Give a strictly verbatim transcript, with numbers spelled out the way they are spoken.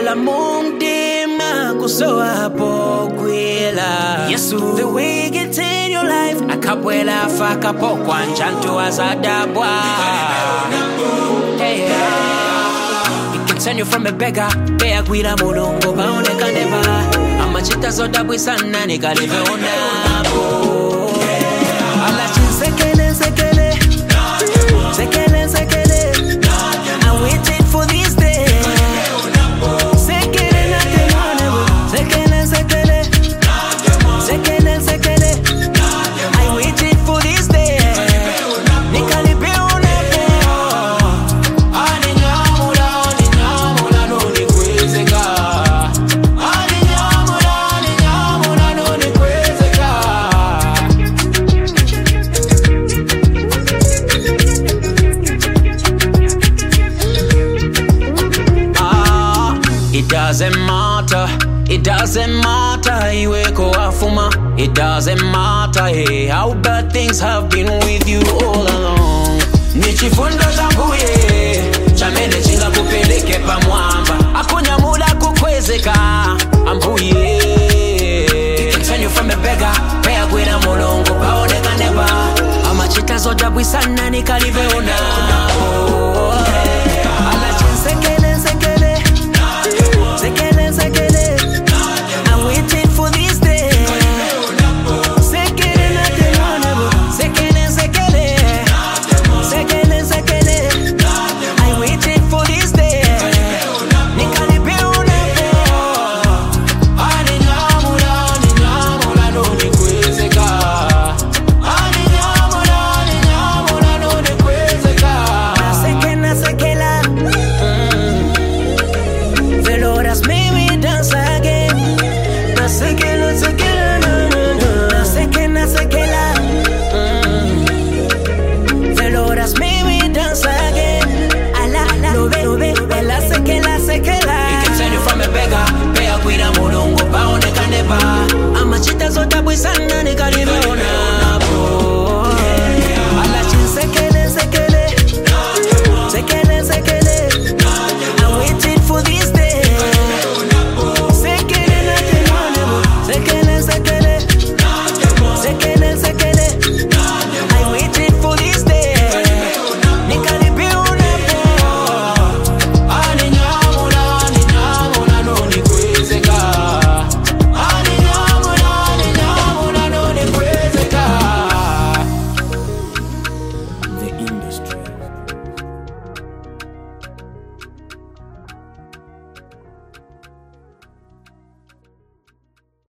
Ola mungdima kusoa pogwila Yesu the way it's in your life akapwela faka pokwa nchantu azadabwa Hey yeah. It can turn you from a beggar Bea gwila mulungu baoneka neba Amachita zodabwi sana nikalive unabo Ala chinsekele sekele Sekele sekele I waited for this day Sekele natemane Sekele sekele Sekele sekele I waited for this day Nikalipe unapo Ani nyamula ani nyamula no nikwezeka Ani nyamula ani nyamula no nikwezeka It doesn't matter, it doesn't matter, iweko afuma. It doesn't matter, hey, how bad things have been with you all along. Nichifundo chambuye, chamene chinga kupeleke pa mwamba. Akunya muda kukwezeka, ambuye. It can turn you from a beggar, pea gwena mulungu, paoneka neba. Amachita zoda bwisana nikalive unapo. Ala chinseke